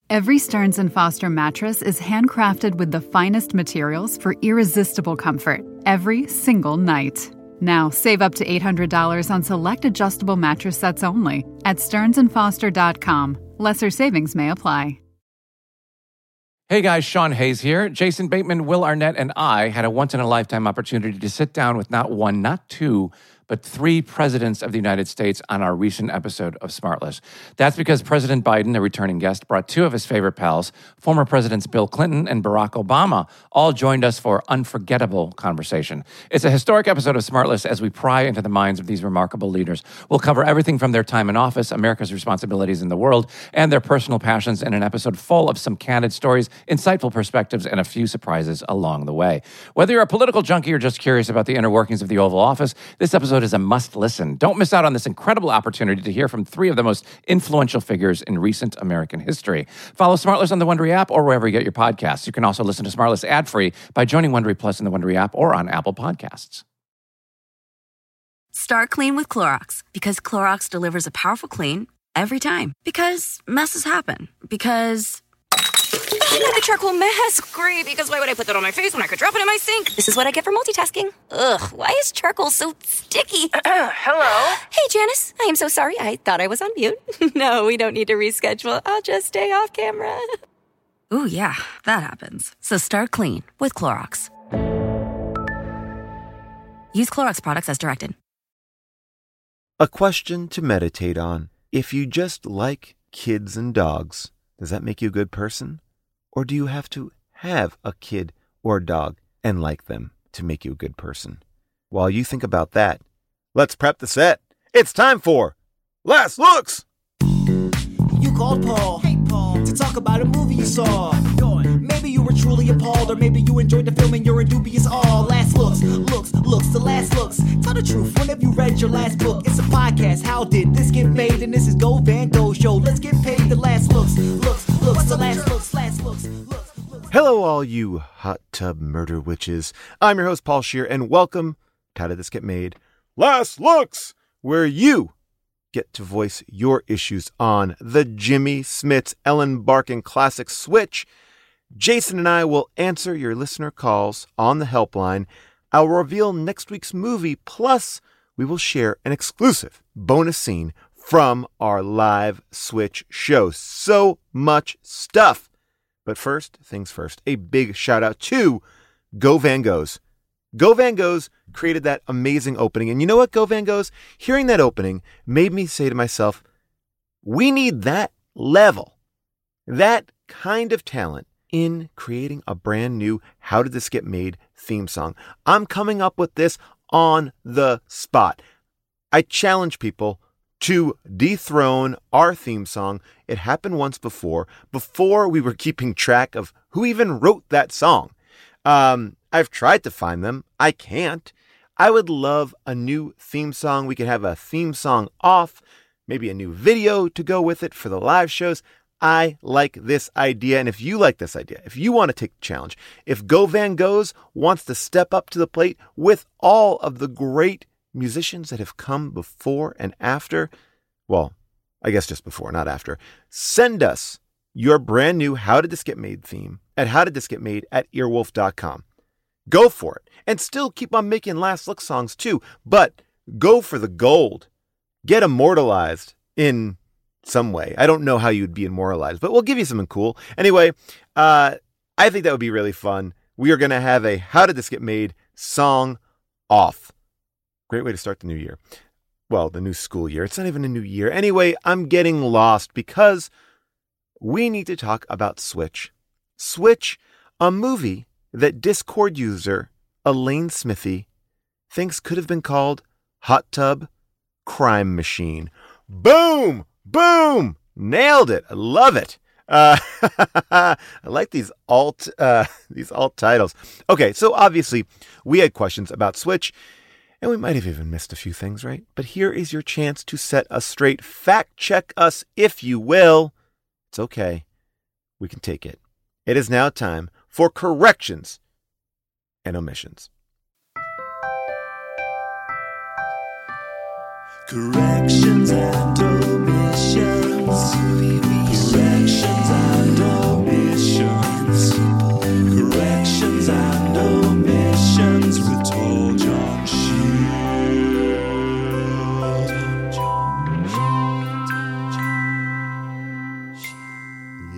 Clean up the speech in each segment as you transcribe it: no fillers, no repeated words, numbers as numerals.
Every Stearns & Foster mattress is handcrafted with the finest materials for irresistible comfort every single night. Now, save up to $800 on select adjustable mattress sets only at stearnsandfoster.com. Lesser savings may apply. Hey guys, Sean Hayes here. Jason Bateman, Will Arnett, and I had a once-in-a-lifetime opportunity to sit down with not one, not two, but three presidents of the United States on our recent episode of Smartless. That's because President Biden, a returning guest, brought two of his favorite pals, former Presidents Bill Clinton and Barack Obama, all joined us for unforgettable conversation. It's a historic episode of Smartless as we pry into the minds of these remarkable leaders. We'll cover everything from their time in office, America's responsibilities in the world, and their personal passions in an episode full of some candid stories, insightful perspectives, and a few surprises along the way. Whether you're a political junkie or just curious about the inner workings of the Oval Office, this episode is a must-listen. Don't miss out on this incredible opportunity to hear from three of the most influential figures in recent American history. Follow Smartless on the Wondery app or wherever you get your podcasts. You can also listen to Smartless ad-free by joining Wondery Plus in the Wondery app or on Apple Podcasts. Start clean with Clorox, because Clorox delivers a powerful clean every time. Because messes happen. Because the charcoal mask. Great, because why would I put that on my face when I could drop it in my sink? This is what I get for multitasking. Ugh, why is charcoal so sticky? Hello? Hey, Janice. I am so sorry. I thought I was on mute. No, we don't need to reschedule. I'll just stay off camera. Ooh, yeah, that happens. So start clean with Clorox. Use Clorox products as directed. A question to meditate on. If you just like kids and dogs, does that make you a good person? Or do you have to have a kid or a dog and like them to make you a good person? While you think about that, let's prep the set. It's time for Last Looks! You called Paul, hey Paul, to talk about a movie you saw. Maybe you were truly appalled, or maybe you enjoyed the film and you're in dubious awe. Last looks, the last looks. Tell the truth, when have you read your last book? It's a podcast, how did this get made? And this is Go Van Go Show, let's get paid. The last looks, the last looks. Hello all you hot tub murder witches. I'm your host Paul Scheer, and welcome to How Did This Get Made? Last Looks, where you get to voice your issues on the Jimmy Smits Ellen Barkin classic Switch. Jason and I will answer your listener calls on the helpline. I'll reveal next week's movie, plus we will share an exclusive bonus scene from our live Switch show. So much stuff. But first things first, a big shout out to Go Van Goes. Go Van Goes created that amazing opening. And you know what, Go Van Goes? Hearing that opening made me say to myself, we need that level, that kind of talent in creating a brand new How Did This Get Made theme song. I'm coming up with this on the spot. I challenge people to dethrone our theme song. It happened once before we were keeping track of who even wrote that song. I've tried to find them. I can't. I would love a new theme song. We could have a theme song off, maybe a new video to go with it for the live shows. I like this idea. And if you like this idea, if you want to take the challenge, if Go Van Goes wants to step up to the plate with all of the great musicians that have come before and after, well, I guess just before, not after, send us your brand new How Did This Get Made theme at howdidthisgetmade@earwolf.com. Go for it. And still keep on making Last Look songs too, but go for the gold. Get immortalized in some way. I don't know how you'd be immortalized, but we'll give you something cool. Anyway, I think that would be really fun. We are going to have a How Did This Get Made song off. Great way to start the new year. Well, the new school year. It's not even a new year. Anyway, I'm getting lost because we need to talk about Switch. Switch, a movie that Discord user Elaine Smithy thinks could have been called Hot Tub Crime Machine. Boom! Boom! Nailed it. I love it. I like these alt titles. Okay, so obviously we had questions about Switch, and we might have even missed a few things, right? But here is your chance to set us straight. Fact check us, if you will. It's okay. We can take it. It is now time for corrections and omissions. Corrections and omissions. Corrections and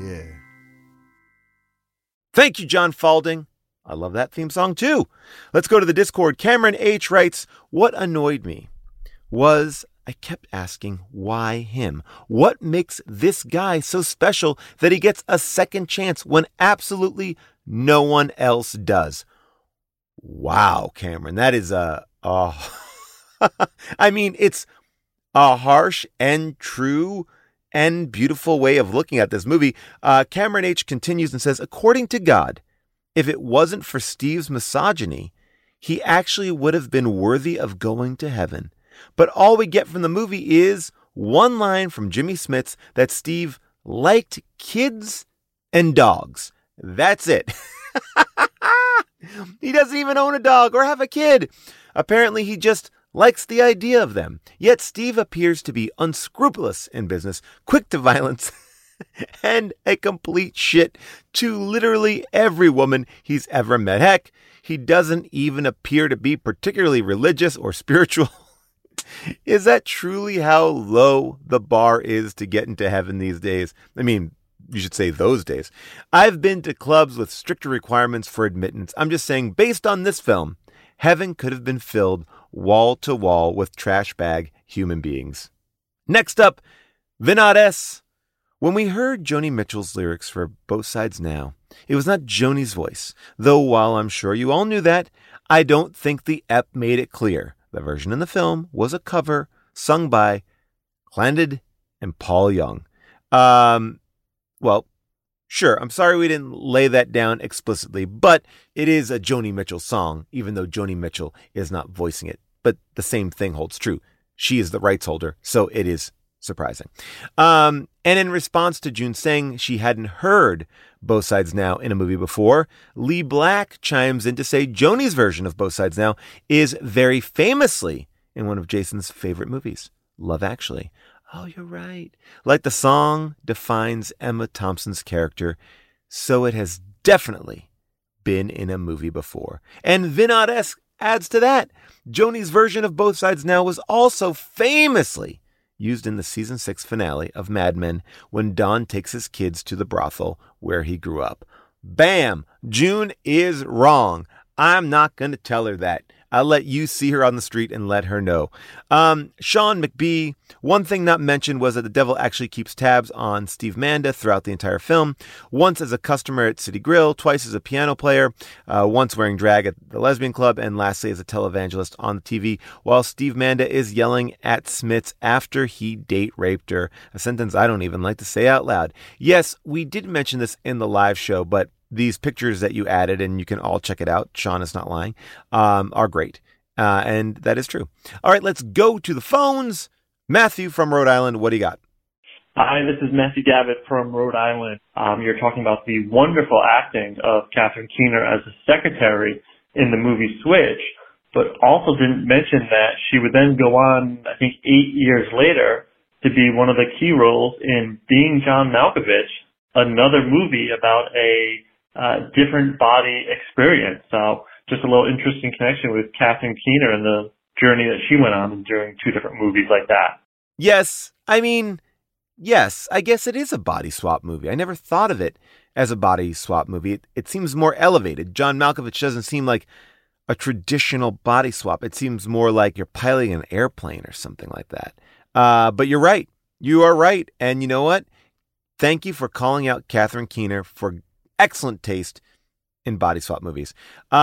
yeah. Thank you, John Falding. I love that theme song too. Let's go to the Discord. Cameron H. writes, what annoyed me was I kept asking, why him? What makes this guy so special that he gets a second chance when absolutely no one else does? Wow, Cameron, that is I mean, it's a harsh and true and beautiful way of looking at this movie. Cameron H. continues and says, according to God, if it wasn't for Steve's misogyny, he actually would have been worthy of going to heaven. But all we get from the movie is one line from Jimmy Smits that Steve liked kids and dogs. That's it. He doesn't even own a dog or have a kid. Apparently, he just likes the idea of them. Yet Steve appears to be unscrupulous in business, quick to violence, and a complete shit to literally every woman he's ever met. Heck, he doesn't even appear to be particularly religious or spiritual. Is that truly how low the bar is to get into heaven these days? I mean, you should say those days. I've been to clubs with stricter requirements for admittance. I'm just saying, based on this film, heaven could have been filled wall to wall with trash bag human beings. Next up, Vinod S. When we heard Joni Mitchell's lyrics for Both Sides Now, it was not Joni's voice. Though while I'm sure you all knew that, I don't think the ep made it clear. The version in the film was a cover sung by Clandid and Paul Young. Well, sure, I'm sorry we didn't lay that down explicitly, but it is a Joni Mitchell song, even though Joni Mitchell is not voicing it. But the same thing holds true. She is the rights holder, so it is surprising. And in response to June saying she hadn't heard Both Sides Now in a movie before, Lee Black chimes in to say Joni's version of Both Sides Now is very famously in one of Jason's favorite movies, Love Actually. Oh, you're right. Like the song defines Emma Thompson's character, so it has definitely been in a movie before. And Vinod S. adds to that. Joni's version of Both Sides Now was also famously used in the season 6 finale of Mad Men when Don takes his kids to the brothel where he grew up. Bam! June is wrong. I'm not going to tell her that. I'll let you see her on the street and let her know. Sean McBee, one thing not mentioned was that the devil actually keeps tabs on Steve Manda throughout the entire film. Once as a customer at City Grill, twice as a piano player, once wearing drag at the lesbian club, and lastly as a televangelist on the TV, while Steve Manda is yelling at Smits after he date raped her. A sentence I don't even like to say out loud. Yes, we did mention this in the live show, but these pictures that you added, and you can all check it out, Sean is not lying, are great. And that is true. All right, let's go to the phones. Matthew from Rhode Island, what do you got? Hi, this is Matthew Gavitt from Rhode Island. You're talking about the wonderful acting of Catherine Keener as a secretary in the movie Switch, but also didn't mention that she would then go on, I think 8 years later, to be one of the key roles in Being John Malkovich, another movie about a different body experience. So just a little interesting connection with Catherine Keener and the journey that she went on during 2 different movies like that. Yes. I mean, yes, I guess it is a body swap movie. I never thought of it as a body swap movie. It seems more elevated. John Malkovich doesn't seem like a traditional body swap. It seems more like you're piloting an airplane or something like that. But you're right. You are right. And you know what? Thank you for calling out Catherine Keener for excellent taste in body swap movies.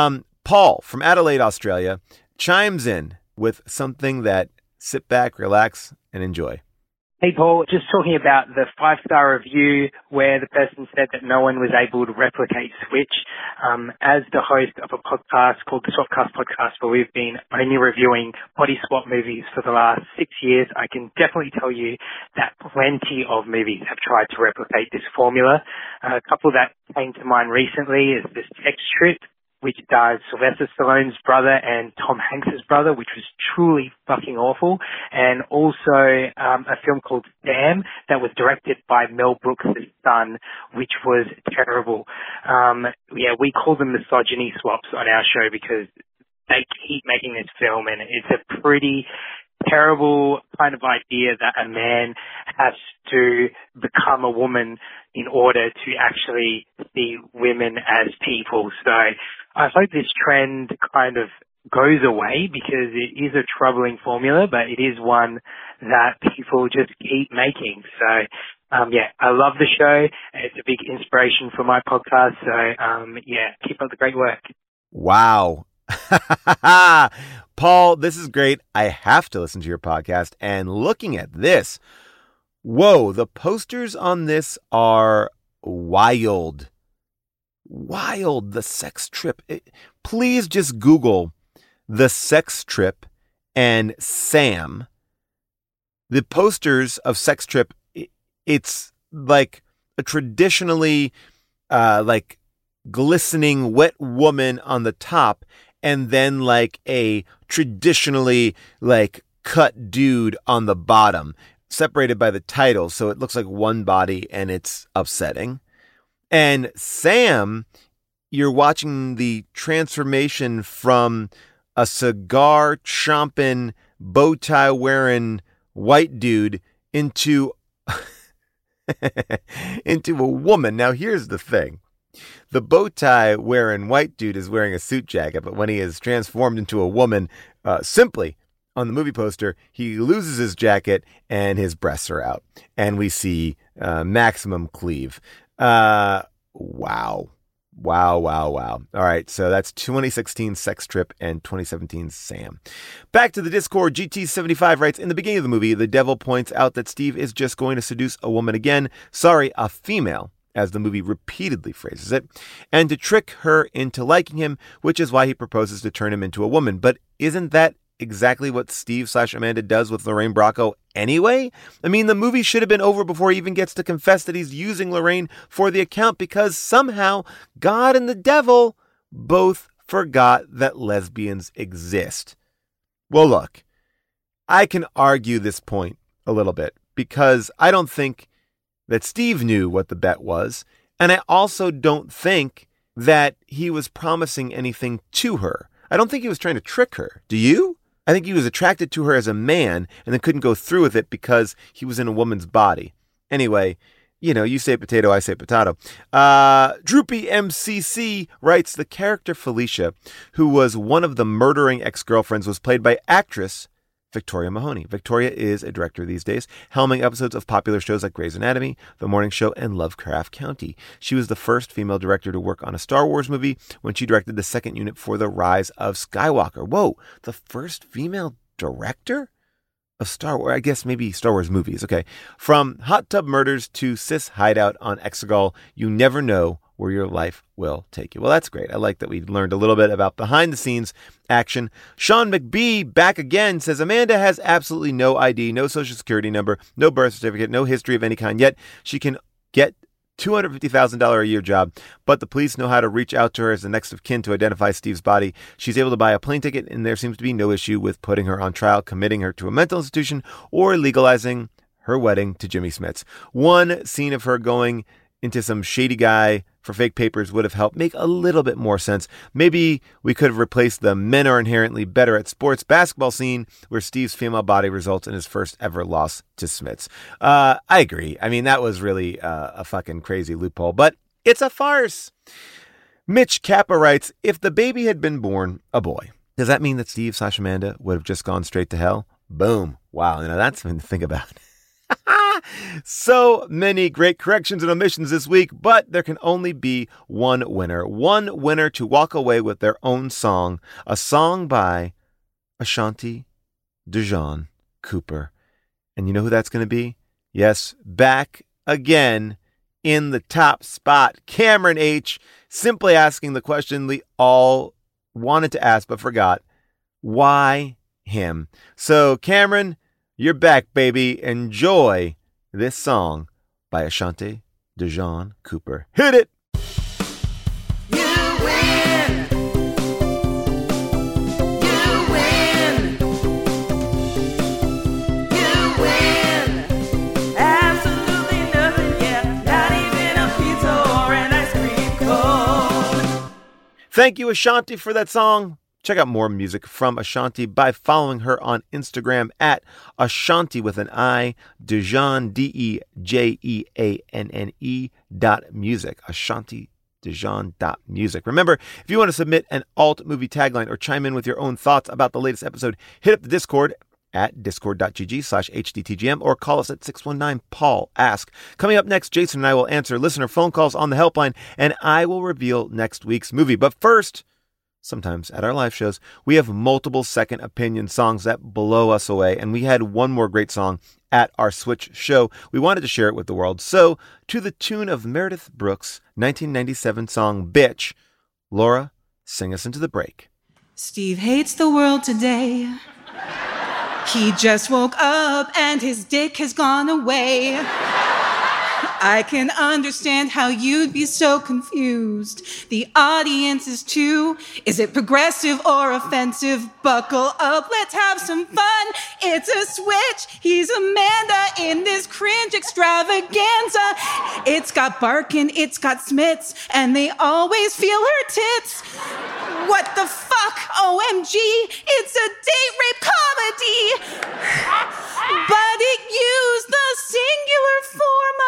Paul from Adelaide, Australia, chimes in with something that sit back, relax, and enjoy. Hey, Paul, just talking about the 5-star review where the person said that no one was able to replicate Switch. As the host of a podcast called the Swapcast Podcast, where we've been only reviewing body swap movies for the last 6 years, I can definitely tell you that plenty of movies have tried to replicate this formula. A couple that came to mind recently is The Sex Trip, which stars Sylvester Stallone's brother and Tom Hanks's brother, which was truly fucking awful. And also a film called Sam that was directed by Mel Brooks' son, which was terrible. We call them misogyny swaps on our show because they keep making this film, and it's a pretty terrible kind of idea that a man has to become a woman in order to actually see women as people. So I hope this trend kind of goes away, because it is a troubling formula, but it is one that people just keep making. So, I love the show. It's a big inspiration for my podcast. So, keep up the great work. Wow. Paul, this is great. I have to listen to your podcast. And looking at this, whoa, the posters on this are wild. Wild. The Sex Trip. Please just Google The Sex Trip and Sam. The posters of Sex Trip, it's like a traditionally like glistening wet woman on the top, and then like a traditionally like cut dude on the bottom, separated by the title. So it looks like one body, and it's upsetting. And Sam, you're watching the transformation from a cigar chomping, bow tie wearing white dude into a woman. Now, here's the thing. The bow tie wearing white dude is wearing a suit jacket, but when he is transformed into a woman, simply on the movie poster, he loses his jacket and his breasts are out, and we see maximum cleave. Wow. All right, so that's 2016 Sex Trip and 2017 Sam. Back to the Discord, GT75 writes, in the beginning of the movie, the devil points out that Steve is just going to seduce a woman again. Sorry, a female, as the movie repeatedly phrases it, and to trick her into liking him, which is why he proposes to turn him into a woman. But isn't that exactly what Steve/Amanda does with Lorraine Bracco anyway? I mean, the movie should have been over before he even gets to confess that he's using Lorraine for the account, because somehow God and the devil both forgot that lesbians exist. Well, look, I can argue this point a little bit, because I don't think that Steve knew what the bet was, and I also don't think that he was promising anything to her. I don't think he was trying to trick her. Do you? I think he was attracted to her as a man and then couldn't go through with it because he was in a woman's body. Anyway, you say potato, I say potato. Droopy MCC writes, the character Felicia, who was one of the murdering ex-girlfriends, was played by actress Victoria Mahoney. Victoria is a director these days, helming episodes of popular shows like Grey's Anatomy, The Morning Show, and Lovecraft Country. She was the first female director to work on a Star Wars movie when she directed the second unit for The Rise of Skywalker. Whoa, the first female director of Star Wars? I guess maybe Star Wars movies. Okay. From Hot Tub Murders to Cis Hideout on Exegol, you never know where your life will take you. Well, that's great. I like that we learned a little bit about behind-the-scenes action. Sean McBee, back again, says, Amanda has absolutely no ID, no social security number, no birth certificate, no history of any kind, yet she can get $250,000 a year job, but the police know how to reach out to her as the next of kin to identify Steve's body. She's able to buy a plane ticket, and there seems to be no issue with putting her on trial, committing her to a mental institution, or legalizing her wedding to Jimmy Smits. One scene of her going into some shady guy for fake papers would have helped make a little bit more sense. Maybe we could have replaced the men are inherently better at sports basketball scene where Steve's female body results in his first ever loss to Smits. I agree. I mean, that was really a fucking crazy loophole, but it's a farce. Mitch Kappa writes, if the baby had been born a boy, does that mean that Steve/Amanda would have just gone straight to hell? Boom. Wow. That's something to think about. So many great corrections and omissions this week, but there can only be one winner. One winner to walk away with their own song, a song by Ashanti Dejon Cooper. And you know who that's going to be? Yes, back again in the top spot, Cameron H., simply asking the question we all wanted to ask but forgot. Why him? So, Cameron, you're back, baby. Enjoy this song by Ashanti Dejon Cooper. Hit it! You win! You win! You win! Absolutely nothing, yeah. Not even a pizza or an ice cream cone. Thank you, Ashanti, for that song. Check out more music from Ashanti by following her on Instagram at Ashanti with an I, Dejanne, DeJeanne.music. Ashanti Dejanne.music. Remember, if you want to submit an alt movie tagline or chime in with your own thoughts about the latest episode, hit up the Discord at discord.gg/hdtgm or call us at 619-PAUL-ASK. Coming up next, Jason and I will answer listener phone calls on the helpline, and I will reveal next week's movie. But first, sometimes at our live shows, we have multiple second opinion songs that blow us away, and we had one more great song at our Switch show. We wanted to share it with the world. So, to the tune of Meredith Brooks' 1997 song, Bitch, Laura, sing us into the break. Steve hates the world today. He just woke up and his dick has gone away. I can understand how you'd be so confused. The audience is too. Is it progressive or offensive? Buckle up, let's have some fun. It's a switch. He's Amanda in this cringe extravaganza. It's got Barkin, it's got Smits, and they always feel her tits. What the fuck? OMG, it's a date rape comedy. But it used the singular form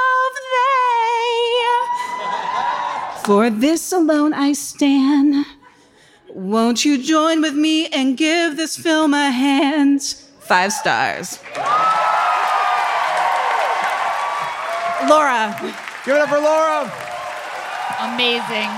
of they. For this alone I stand. Won't you join with me and give this film a hand? 5 stars. Laura. Give it up for Laura. Amazing.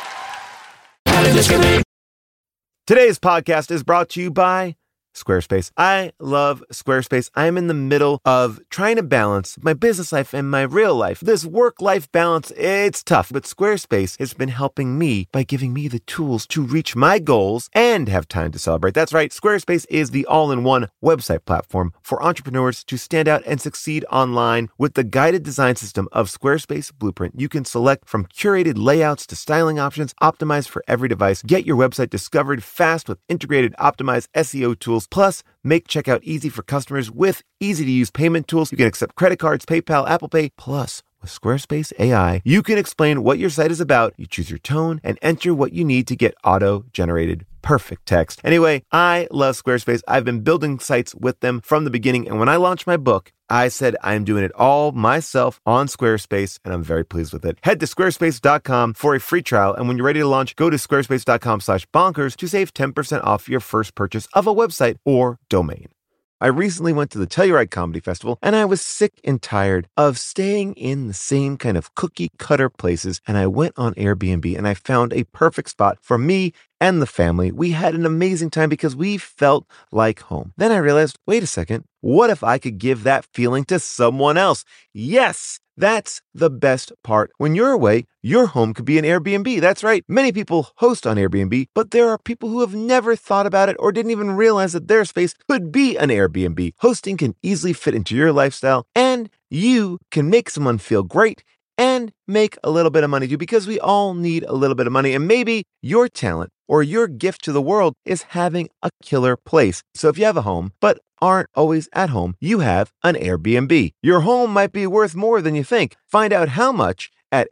Today's podcast is brought to you by Squarespace. I love Squarespace. I'm in the middle of trying to balance my business life and my real life. This work-life balance, it's tough, but Squarespace has been helping me by giving me the tools to reach my goals and have time to celebrate. That's right. Squarespace is the all-in-one website platform for entrepreneurs to stand out and succeed online. With the guided design system of Squarespace Blueprint, you can select from curated layouts to styling options optimized for every device. Get your website discovered fast with integrated optimized SEO tools. Plus, make checkout easy for customers with easy-to-use payment tools. You can accept credit cards, PayPal, Apple Pay. Plus, with Squarespace AI, you can explain what your site is about. You choose your tone and enter what you need to get auto-generated perfect text. Anyway, I love Squarespace. I've been building sites with them from the beginning, and when I launched my book, I said I'm doing it all myself on Squarespace, and I'm very pleased with it. Head to squarespace.com for a free trial, and when you're ready to launch, go to squarespace.com/bonkers to save 10% off your first purchase of a website or domain. I recently went to the Telluride Comedy Festival, and I was sick and tired of staying in the same kind of cookie-cutter places, and I went on Airbnb, and I found a perfect spot for me and the family. We had an amazing time because we felt like home. Then I realized, wait a second, what if I could give that feeling to someone else? Yes! That's the best part. When you're away, your home could be an Airbnb. That's right. Many people host on Airbnb, but there are people who have never thought about it or didn't even realize that their space could be an Airbnb. Hosting can easily fit into your lifestyle, and you can make someone feel great and make a little bit of money too, because we all need a little bit of money. And maybe your talent or your gift to the world is having a killer place. So if you have a home, but aren't always at home, you have an Airbnb. Your home might be worth more than you think. Find out how much at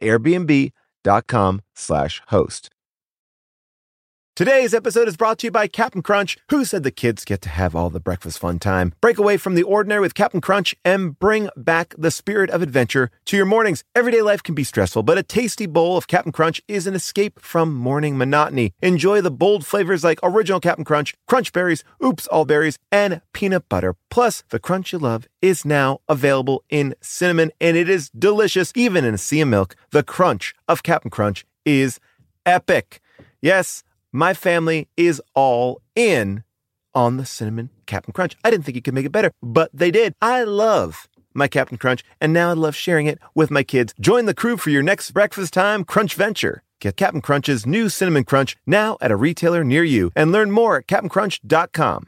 airbnb.com/host. Today's episode is brought to you by Captain Crunch. Who said the kids get to have all the breakfast fun time? Break away from the ordinary with Captain Crunch and bring back the spirit of adventure to your mornings. Everyday life can be stressful, but a tasty bowl of Captain Crunch is an escape from morning monotony. Enjoy the bold flavors like Original Captain Crunch, Crunch Berries, Oops All Berries, and peanut butter. Plus, the crunch you love is now available in cinnamon, and it is delicious. Even in a sea of milk, the crunch of Captain Crunch is epic. Yes, my family is all in on the cinnamon Captain Crunch. I didn't think you could make it better, but they did. I love my Captain Crunch, and now I love sharing it with my kids. Join the crew for your next breakfast time crunch venture. Get Captain Crunch's new Cinnamon Crunch now at a retailer near you, and learn more at CaptainCrunch.com.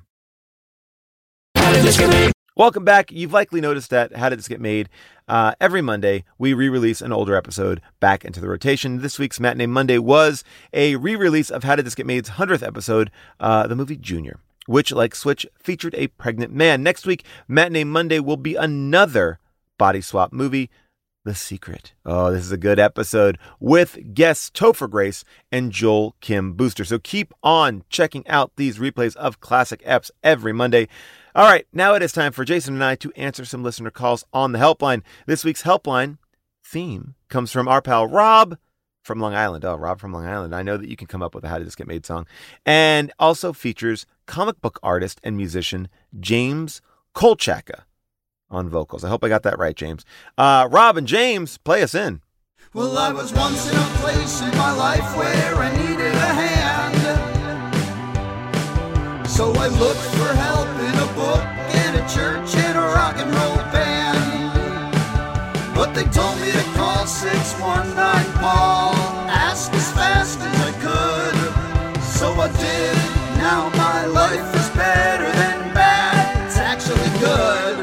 Welcome back. You've likely noticed that How Did This Get Made? Every Monday, we re-release an older episode back into the rotation. This week's Matinee Monday was a re-release of How Did This Get Made's 100th episode, the movie Junior, which, like Switch, featured a pregnant man. Next week, Matinee Monday will be another body swap movie. The Secret. Oh, this is a good episode with guests Topher Grace and Joel Kim Booster. So keep on checking out these replays of classic eps every Monday. All right, now it is time for Jason and I to answer some listener calls on the helpline. This week's helpline theme comes from our pal Rob from Long Island. Oh, Rob from Long Island. I know that you can come up with a How Did This Get Made song. And also features comic book artist and musician James Kolchaka on vocals. I hope I got that right, James. Rob and James, play us in. Well, I was once in a place in my life where I needed a hand. So I looked for help in a book and a church and a rock and roll band. But they told me to call 619-PAUL, ask as fast as I could. So I did. Now my life is better than bad. It's actually good.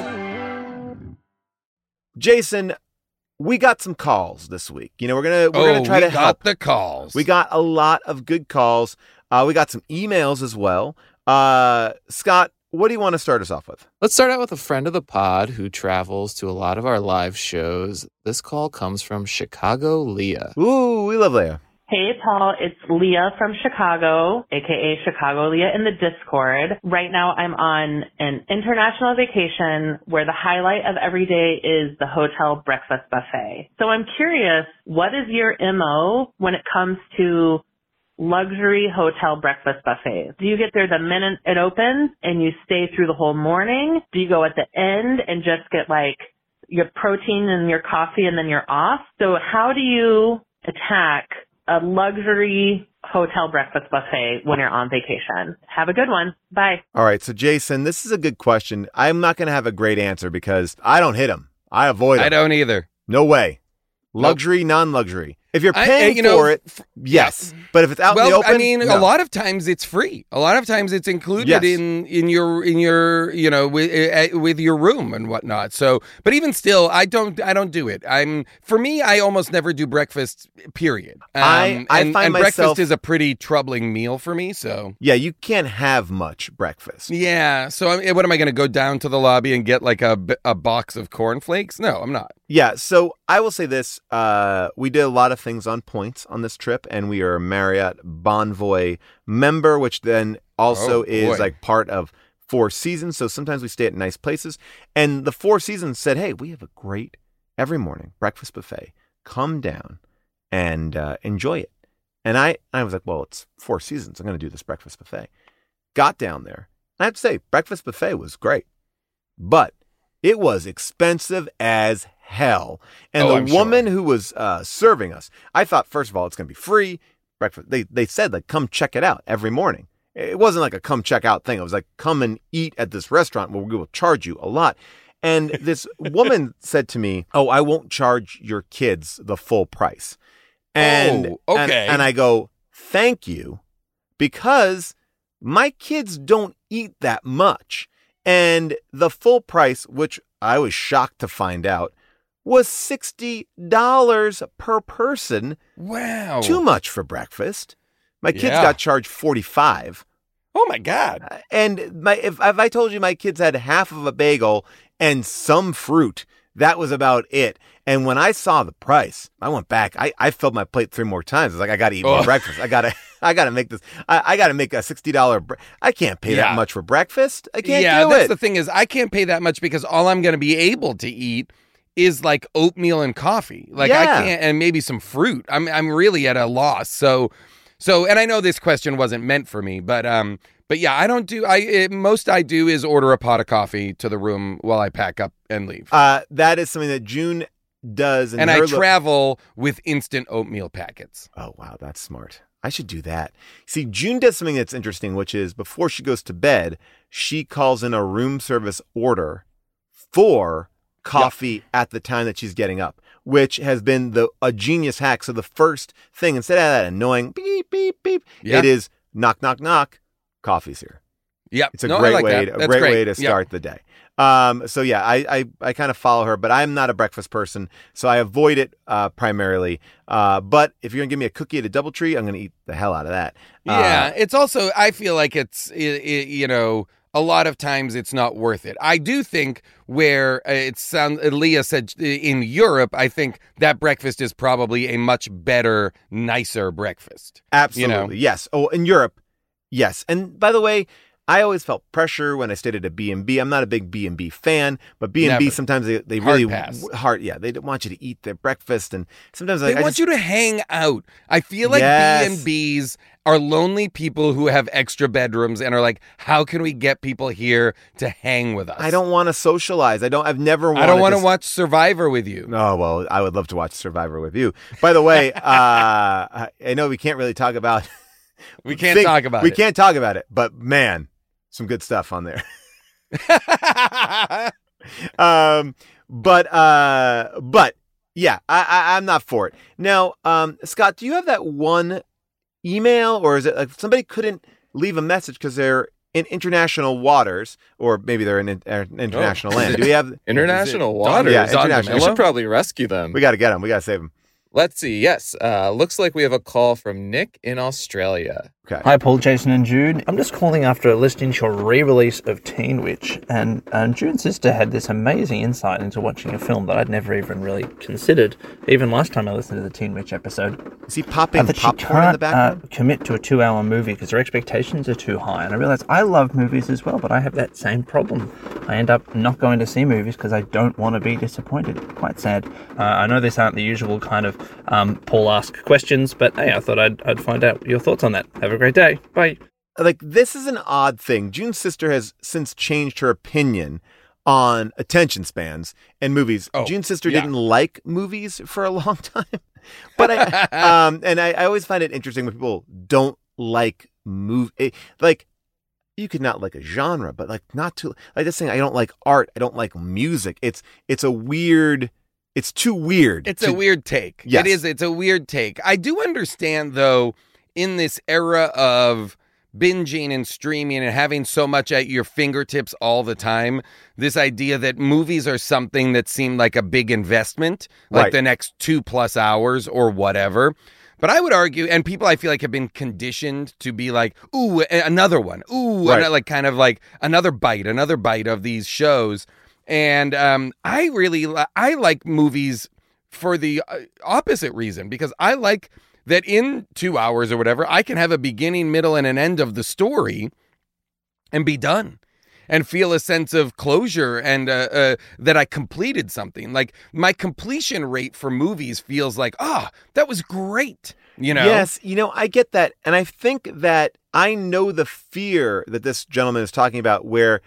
Jason, we got some calls this week. You know, we're gonna try to help. We got the calls. We got a lot of good calls. We got some emails as well. Scott, what do you want to start us off with? Let's start out with a friend of the pod who travels to a lot of our live shows. This call comes from Chicago Leah. Ooh, we love Leah. Hey, Paul, it's Leah from Chicago, aka Chicago Leah in the Discord. Right now I'm on an international vacation where the highlight of every day is the hotel breakfast buffet. So I'm curious, what is your MO when it comes to luxury hotel breakfast buffets? Do you get there the minute it opens and you stay through the whole morning? Do you go at the end and just get like your protein and your coffee and then you're off? So how do you attack a luxury hotel breakfast buffet when you're on vacation? Have a good one. Bye. All right. So, Jason, this is a good question. I'm not going to have a great answer because I don't hit them. I avoid them. I don't either. No way. Luxury, non-luxury. If you're paying for it, yes. But if it's out in the open, I mean, no. a lot of times it's free. A lot of times it's included in your with your room and whatnot. So, but even still, I don't do it. For me, I almost never do breakfast. Period. I find myself, breakfast is a pretty troubling meal for me. So yeah, you can't have much breakfast. Yeah. So what am I going to go down to the lobby and get like a box of cornflakes? No, I'm not. Yeah. So I will say this: we did a lot of things on points on this trip, and we are a Marriott Bonvoy member, which then also is like part of Four Seasons. So sometimes we stay at nice places, and the Four Seasons said, "Hey, we have a great every morning breakfast buffet. Come down and enjoy it." And I was like, "Well, it's Four Seasons. I'm going to do this breakfast buffet." Got down there. I have to say, breakfast buffet was great, but it was expensive as hell. And the woman who was serving us, I thought, first of all, it's going to be free breakfast. They said, like, come check it out every morning. It wasn't like a come check out thing. It was like, come and eat at this restaurant where we will charge you a lot. And this woman said to me, "Oh, I won't charge your kids the full price." And, okay. And I go, "Thank you, because my kids don't eat that much." And the full price, which I was shocked to find out, was $60 per person. Wow. Too much for breakfast. My kids got charged $45. Oh, my God. And if I told you my kids had half of a bagel and some fruit, that was about it. And when I saw the price, I went back. I filled my plate 3 more times. I was like, I got to eat more breakfast. I got to make this. I got to make a $60. I can't pay that much for breakfast. I can't do it. Yeah, that's the thing is I can't pay that much because all I'm going to be able to eat is like oatmeal and coffee. Like I can't, and maybe some fruit. I'm really at a loss. So, and I know this question wasn't meant for me, but yeah, I don't do. Most I do is order a pot of coffee to the room while I pack up and leave. That is something that June does, and I travel with instant oatmeal packets. Oh wow, that's smart. I should do that. See, June does something that's interesting, which is before she goes to bed, she calls in a room service order for coffee at the time that she's getting up, which has been a genius hack. So the first thing, instead of that annoying beep, beep, beep, it is knock, knock, knock, coffee's here. Yeah, it's a great way to start the day. So yeah, I kind of follow her, but I'm not a breakfast person, so I avoid it primarily. But if you're gonna give me a cookie at a DoubleTree, I'm gonna eat the hell out of that. Yeah, it's also I feel like it's a lot of times it's not worth it. I do think where Leah said in Europe, I think that breakfast is probably a much better, nicer breakfast. Absolutely. Yes. Oh, in Europe. Yes. And by the way, I always felt pressure when I stayed at a B&B. I'm not a big B&B fan, but B&B sometimes they really they don't want you to eat their breakfast, and sometimes they want you to hang out. I feel like B&Bs are lonely people who have extra bedrooms and are like, how can we get people here to hang with us? I don't want to socialize. I don't want to watch Survivor with you. Oh, well, I would love to watch Survivor with you. By the way, I know we can't really talk about We can't talk about it, but man, some good stuff on there. But yeah, I'm not for it. Now, Scott, do you have that one email, or is it like somebody couldn't leave a message because they're in international waters, or maybe they're in international land? Do we have international waters? Yeah, international. We should probably rescue them. We got to get them. We got to save them. Let's see. Yes. Looks like we have a call from Nick in Australia. Okay. Hi, Paul, Jason, and Jude. I'm just calling after listening to your re-release of Teen Witch, and Jude's sister had this amazing insight into watching a film that I'd never even really considered, even last time I listened to the Teen Witch episode. Is he popping popcorn in the background? Commit to a 2-hour movie because her expectations are too high, and I realized I love movies as well, but I have that same problem. I end up not going to see movies because I don't want to be disappointed. Quite sad. I know these aren't the usual kind of Paul ask questions, but hey, I thought I'd find out your thoughts on that. Have a great day. Bye. Like, this is an odd thing. June's sister has since changed her opinion on attention spans and movies. June's sister didn't like movies for a long time, but I always find it interesting when people don't like like, you could not like a genre, but like not too like this thing. I don't like art. I don't like music. It's a weird. It's too weird. It's a weird take. Yes. It is. It's a weird take. I do understand, though, in this era of binging and streaming and having so much at your fingertips all the time, this idea that movies are something that seemed like a big investment, like the next 2+ hours or whatever. But I would argue, and people I feel like have been conditioned to be like, ooh, another one. Ooh, like kind of like another bite of these shows. And I like movies for the opposite reason, because I like that in 2 hours or whatever, I can have a beginning, middle, and an end of the story and be done and feel a sense of closure and that I completed something. Like, my completion rate for movies feels like, that was great. You know? Yes, I get that. And I think that I know the fear that this gentleman is talking about where,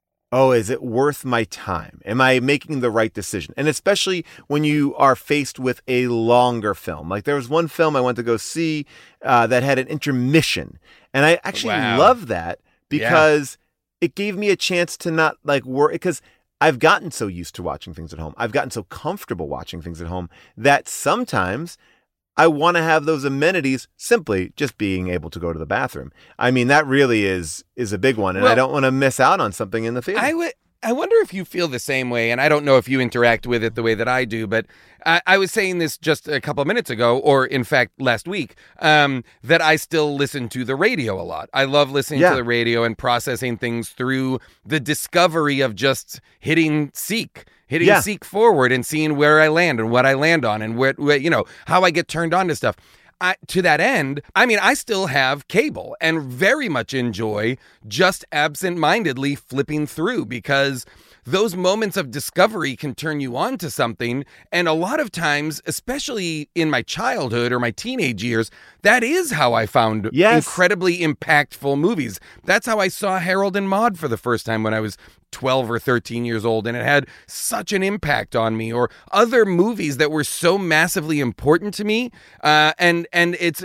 is it worth my time? Am I making the right decision? And especially when you are faced with a longer film. Like, there was one film I went to go see that had an intermission. And I actually love that because it gave me a chance to not like worry, because I've gotten so used to watching things at home. I've gotten so comfortable watching things at home that sometimes I want to have those amenities, simply just being able to go to the bathroom. I mean, that really is a big one, and I don't want to miss out on something in the theater. I wonder if you feel the same way, and I don't know if you interact with it the way that I do, but I was saying this just a couple of minutes ago, or in fact last week, that I still listen to the radio a lot. I love listening to the radio and processing things through the discovery of just hitting seek forward and seeing where I land and what I land on and where how I get turned on to stuff. To that end, I mean, I still have cable and very much enjoy just absent-mindedly flipping through, because those moments of discovery can turn you on to something. And a lot of times, especially in my childhood or my teenage years, that is how I found incredibly impactful movies. That's how I saw Harold and Maude for the first time when I was 12 or 13 years old, and it had such an impact on me. Or other movies that were so massively important to me, and it's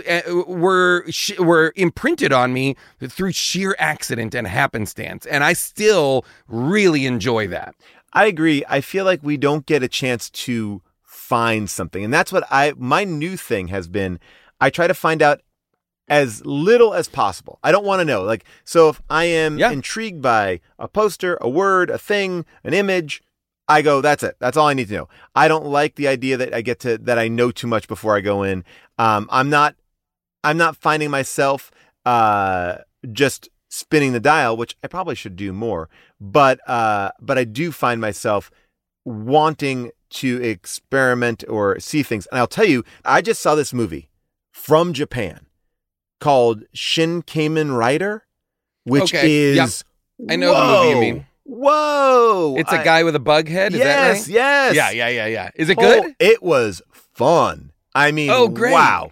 were imprinted on me through sheer accident and happenstance, and I still really enjoy that. I agree. I feel like we don't get a chance to find something, and that's what my new thing has been. I try to find out as little as possible. I don't want to know. Like, so if I am intrigued by a poster, a word, a thing, an image, I go, that's it. That's all I need to know. I don't like the idea that that I know too much before I go in. I'm not finding myself just spinning the dial, which I probably should do more. But I do find myself wanting to experiment or see things. And I'll tell you, I just saw this movie from Japan called Shin Kamen Rider, which is... Yep. I know the movie you mean. Whoa! It's a guy with a bug head, is that right? Yes. Yeah. Is it good? It was fun. I mean, great. Wow.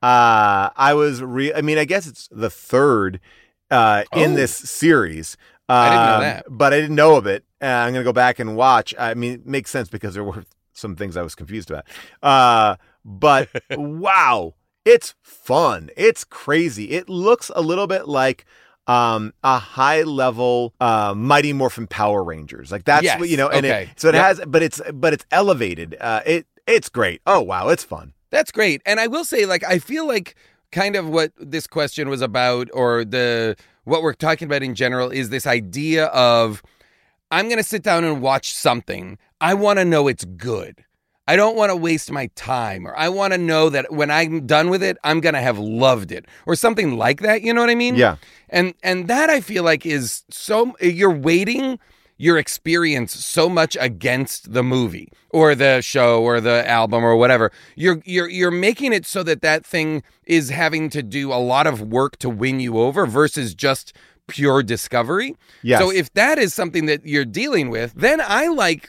I guess it's the third in this series. I didn't know that. But I didn't know of it. I'm going to go back and watch. I mean, it makes sense because there were some things I was confused about. But wow, it's fun. It's crazy. It looks a little bit like a high level Mighty Morphin Power Rangers. Like that's what, and it has, but it's elevated. It's great. Oh wow, it's fun. That's great. And I will say, like, I feel like kind of what this question was about, or what we're talking about in general, is this idea of, I'm going to sit down and watch something. I want to know it's good. I don't want to waste my time, or I want to know that when I'm done with it, I'm going to have loved it, or something like that. You know what I mean? Yeah. And that I feel like is you're weighting your experience so much against the movie or the show or the album or whatever. You're making it so that thing is having to do a lot of work to win you over versus just pure discovery. Yes. So if that is something that you're dealing with, then I like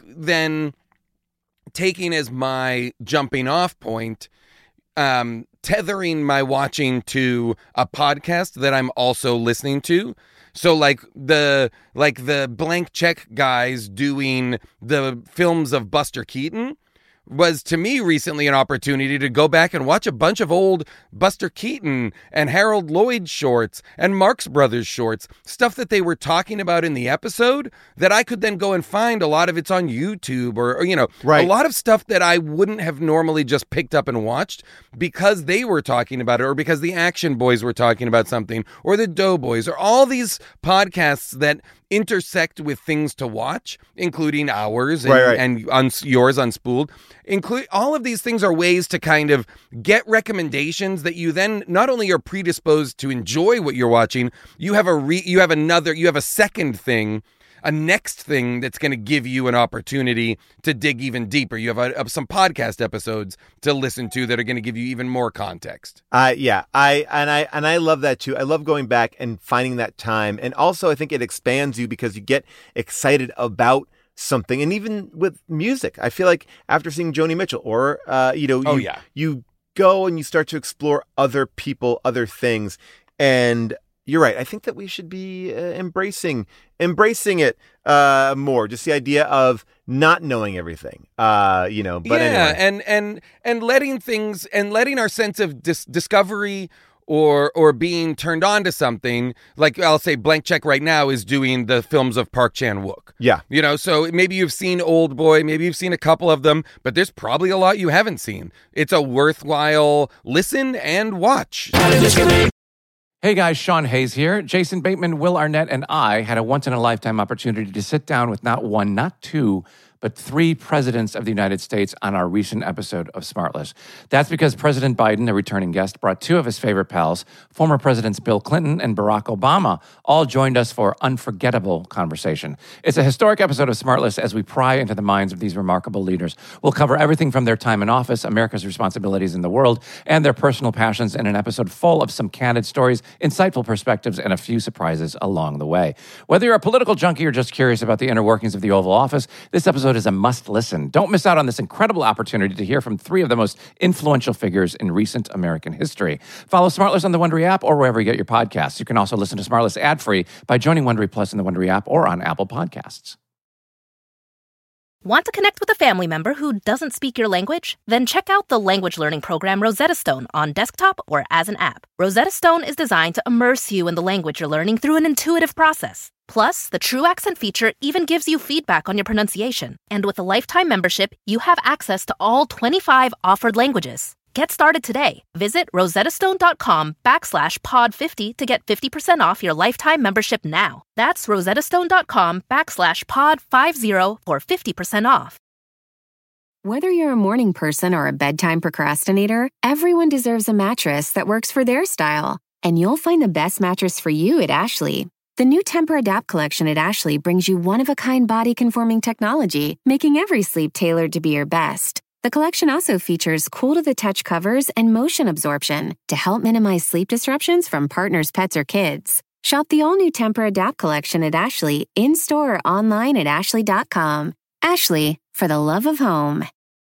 taking as my jumping off point, tethering my watching to a podcast that I'm also listening to. So like the Blank Check guys doing the films of Buster Keaton was, to me, recently an opportunity to go back and watch a bunch of old Buster Keaton and Harold Lloyd shorts and Marx Brothers shorts, stuff that they were talking about in the episode that I could then go and find. A lot of it's on YouTube or right. A lot of stuff that I wouldn't have normally just picked up and watched because they were talking about it, or because the Action Boys were talking about something, or the Doughboys, or all these podcasts that intersect with things to watch, including ours and yours Unspooled. All of these things are ways to kind of get recommendations that you then not only are predisposed to enjoy what you're watching, you have a second thing, a next thing that's going to give you an opportunity to dig even deeper. You have some podcast episodes to listen to that are going to give you even more context. I love that too. I love going back and finding that time. And also I think it expands you because you get excited about something. And even with music, I feel like after seeing Joni Mitchell or, you go and you start to explore other people, other things. And you're right. I think that we should be embracing it more. Just the idea of not knowing everything. But anyway. and letting things and letting our sense of discovery or being turned on to something, like I'll say Blank Check right now is doing the films of Park Chan-wook. Yeah. So maybe you've seen Old Boy, maybe you've seen a couple of them, but there's probably a lot you haven't seen. It's a worthwhile listen and watch. Hey guys, Sean Hayes here. Jason Bateman, Will Arnett, and I had a once-in-a-lifetime opportunity to sit down with not one, not two, but three presidents of the United States on our recent episode of Smartless. That's because President Biden, a returning guest, brought two of his favorite pals, former Presidents Bill Clinton and Barack Obama, all joined us for unforgettable conversation. It's a historic episode of Smartless as we pry into the minds of these remarkable leaders. We'll cover everything from their time in office, America's responsibilities in the world, and their personal passions in an episode full of some candid stories, insightful perspectives, and a few surprises along the way. Whether you're a political junkie or just curious about the inner workings of the Oval Office, this episode is a must-listen. Don't miss out on this incredible opportunity to hear from three of the most influential figures in recent American history. Follow Smartless on the Wondery app or wherever you get your podcasts. You can also listen to Smartless ad-free by joining Wondery Plus in the Wondery app or on Apple Podcasts. Want to connect with a family member who doesn't speak your language? Then check out the language learning program Rosetta Stone on desktop or as an app. Rosetta Stone is designed to immerse you in the language you're learning through an intuitive process. Plus, the True Accent feature even gives you feedback on your pronunciation. And with a lifetime membership, you have access to all 25 offered languages. Get started today. Visit rosettastone.com/pod50 to get 50% off your lifetime membership now. That's rosettastone.com/pod50 for 50% off. Whether you're a morning person or a bedtime procrastinator, everyone deserves a mattress that works for their style. And you'll find the best mattress for you at Ashley. The new Temper-Adapt collection at Ashley brings you one-of-a-kind body-conforming technology, making every sleep tailored to be your best. The collection also features cool-to-the-touch covers and motion absorption to help minimize sleep disruptions from partners, pets, or kids. Shop the all-new Temper-Adapt collection at Ashley, in-store or online at ashley.com. Ashley, for the love of home.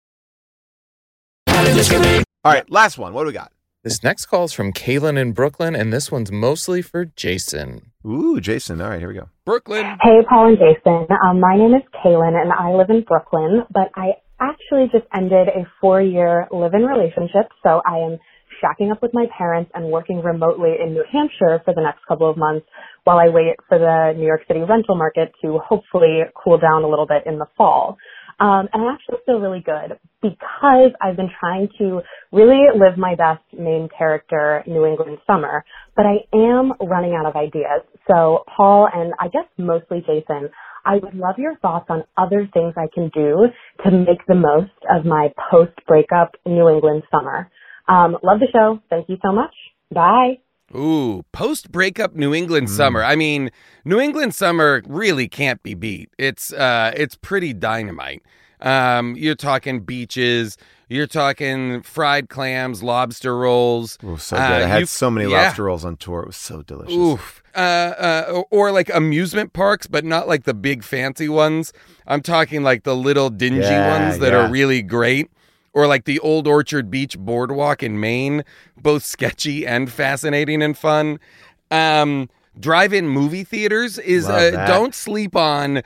All right, last one. What do we got? This next call is from Kaylin in Brooklyn, and this one's mostly for Jason. Ooh, Jason. All right, here we go. Brooklyn. Hey, Paul and Jason. My name is Kaylin, and I live in Brooklyn, but I actually just ended a 4-year live-in relationship, so I am shacking up with my parents and working remotely in New Hampshire for the next couple of months while I wait for the New York City rental market to hopefully cool down a little bit in the fall. And I actually feel really good because I've been trying to really live my best main character New England summer, but I am running out of ideas. So Paul, and I guess mostly Jason, I would love your thoughts on other things I can do to make the most of my post-breakup New England summer. Love the show. Thank you so much. Bye. Ooh, post-breakup New England summer. I mean, New England summer really can't be beat. It's pretty dynamite. You're talking beaches. You're talking fried clams, lobster rolls. Oh, so good. I had so many lobster rolls on tour. It was so delicious. Oof. Or like amusement parks, but not like the big fancy ones. I'm talking like the little dingy ones that are really great. Or like the Old Orchard Beach Boardwalk in Maine, both sketchy and fascinating and fun. Drive-in movie theaters is don't sleep on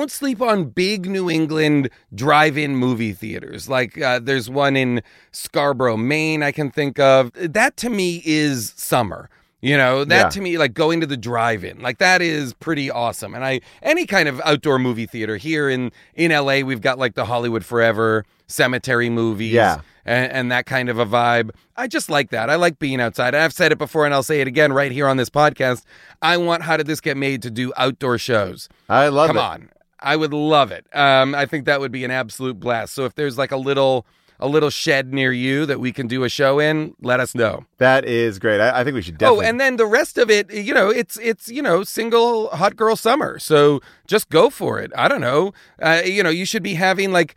big New England drive-in movie theaters. Like there's one in Scarborough, Maine I can think of. That to me is summer. You know, that to me, like going to the drive-in, like that is pretty awesome. And any kind of outdoor movie theater here in LA, we've got like the Hollywood Forever cemetery movies and that kind of a vibe. I just like that. I like being outside. I've said it before and I'll say it again right here on this podcast. I want How Did This Get Made to do outdoor shows. I love it. Come on. I would love it. I think that would be an absolute blast. So if there's like a little shed near you that we can do a show in, let us know. That is great. I think we should definitely. Oh, and then the rest of it, you know, it's single hot girl summer. So just go for it. I don't know. You should be having like,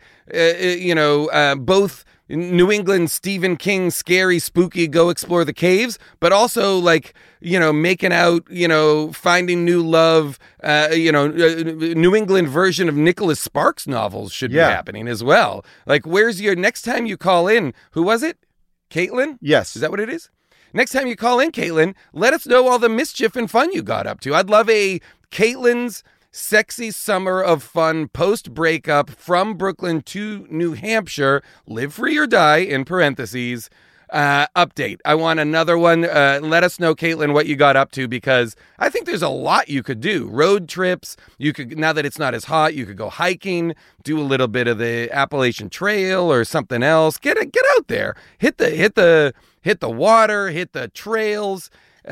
both New England Stephen King scary, spooky, go explore the caves, but also like, making out, finding new love, New England version of Nicholas Sparks novels should be happening as well. Like, where's your next time you call in? Who was it? Caitlin? Yes. Is that what it is? Next time you call in, Caitlin, let us know all the mischief and fun you got up to. I'd love a Caitlin's sexy summer of fun post-breakup from Brooklyn to New Hampshire. Live free or die, in parentheses. Update. I want another one. Let us know, Caitlin, what you got up to, because I think there's a lot you could do. Road trips. You could, now that it's not as hot, you could go hiking, do a little bit of the Appalachian Trail or something else. Get out there. Hit the water, hit the trails.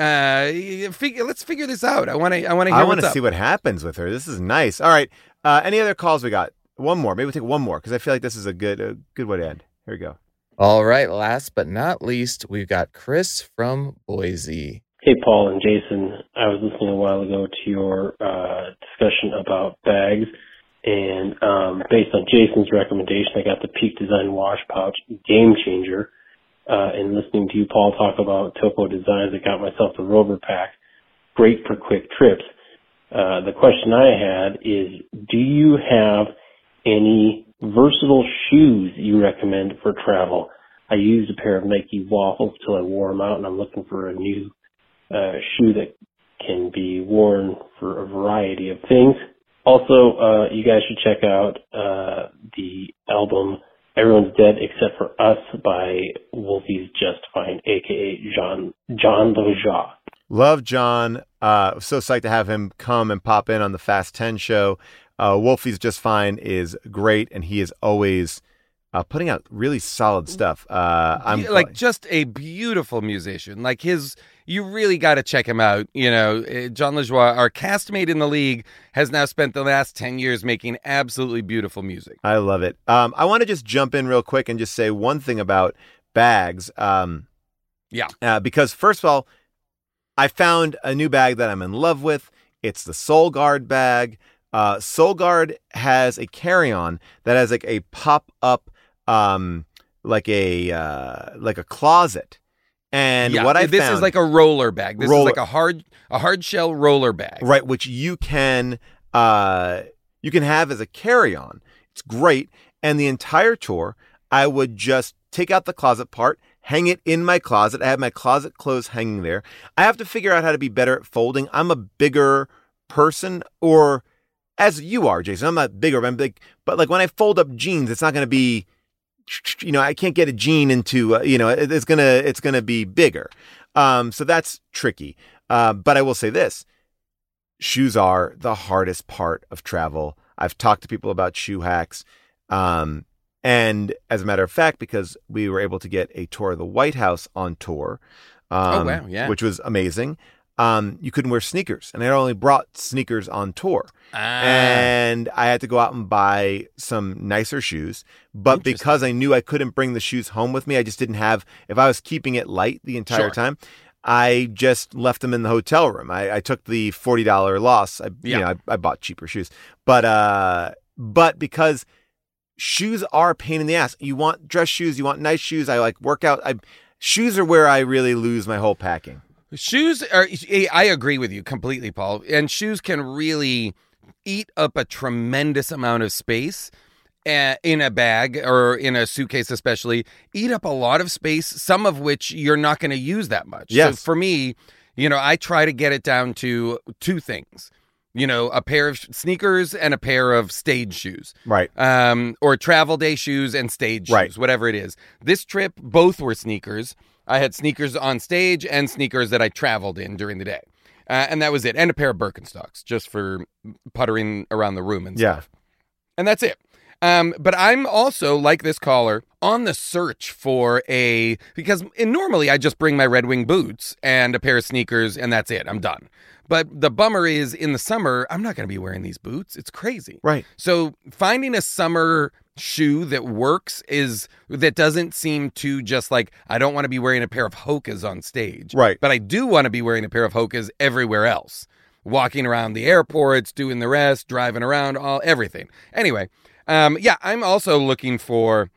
Let's figure this out. I want to hear what's up. I want to see what happens with her. This is nice. All right. Any other calls we got? One more. Maybe we'll take one more because I feel like this is a good way to end. Here we go. All right. Last but not least, we've got Chris from Boise. Hey, Paul and Jason. I was listening a while ago to your discussion about bags, and based on Jason's recommendation, I got the Peak Design Wash Pouch Game Changer. And listening to you, Paul, talk about Topo Designs, I got myself the Rover Pack. Great for quick trips. The question I had is, do you have any versatile shoes you recommend for travel? I used a pair of Nike Waffles till I wore them out, and I'm looking for a new shoe that can be worn for a variety of things. Also, you guys should check out the album Everyone's Dead Except for Us by Wolfie's Just Fine, a.k.a. John Loja. Love John. So psyched to have him come and pop in on the Fast 10 show. Wolfie's Just Fine is great, and he is always putting out really solid stuff. Just a beautiful musician. Like you really got to check him out. John Lajoie, our castmate in the league, has now spent the last 10 years making absolutely beautiful music. I love it. I want to just jump in real quick and just say one thing about bags. Because first of all, I found a new bag that I'm in love with. It's the Soul Guard bag. Soul Guard has a carry-on that has like a pop-up, like a closet. And what I this found, is like a roller bag. This is like a hard shell roller bag, right? Which you can have as a carry-on. It's great. And the entire tour, I would just take out the closet part, hang it in my closet. I have my closet clothes hanging there. I have to figure out how to be better at folding. I'm a bigger person, or as you are, Jason. I'm not bigger, but I'm big. But like when I fold up jeans, it's not going to be, I can't get a jean into, it's going to be bigger. So that's tricky. But I will say this, shoes are the hardest part of travel. I've talked to people about shoe hacks. And as a matter of fact, because we were able to get a tour of the White House on tour, wow, yeah, which was amazing. You couldn't wear sneakers, and I only brought sneakers on tour. And I had to go out and buy some nicer shoes. But because I knew I couldn't bring the shoes home with me, I just didn't have, if I was keeping it light the entire time, I just left them in the hotel room. I took the $40 loss. I bought cheaper shoes. But because shoes are a pain in the ass. You want dress shoes, you want nice shoes. I like workout. Shoes are where I really lose my whole packing. Shoes are, I agree with you completely, Paul. And shoes can really eat up a tremendous amount of space in a bag or in a suitcase, especially. Eat up a lot of space, some of which you're not going to use that much. Yes. So for me, I try to get it down to two things. A pair of sneakers and a pair of stage shoes. Right. Or travel day shoes and stage shoes, whatever it is. This trip, both were sneakers. I had sneakers on stage and sneakers that I traveled in during the day. And that was it. And a pair of Birkenstocks just for puttering around the room and stuff. And that's it. But I'm also, like this caller, on the search for because normally I just bring my Red Wing boots and a pair of sneakers and that's it. I'm done. But the bummer is in the summer, I'm not going to be wearing these boots. It's crazy. Right. So finding a summer shoe that works that doesn't seem too just like, I don't want to be wearing a pair of Hokas on stage. Right. But I do want to be wearing a pair of Hokas everywhere else. Walking around the airports, doing the rest, driving around, everything. Anyway, I'm also looking for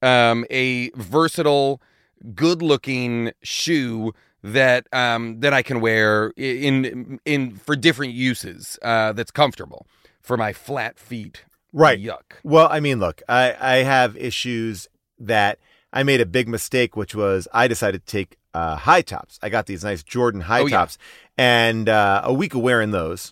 a versatile, good-looking shoe that I can wear in for different uses. That's comfortable for my flat feet. Right. Yuck. Well, I mean, look, I have issues that I made a big mistake, which was I decided to take high tops. I got these nice Jordan high tops, and a week of wearing those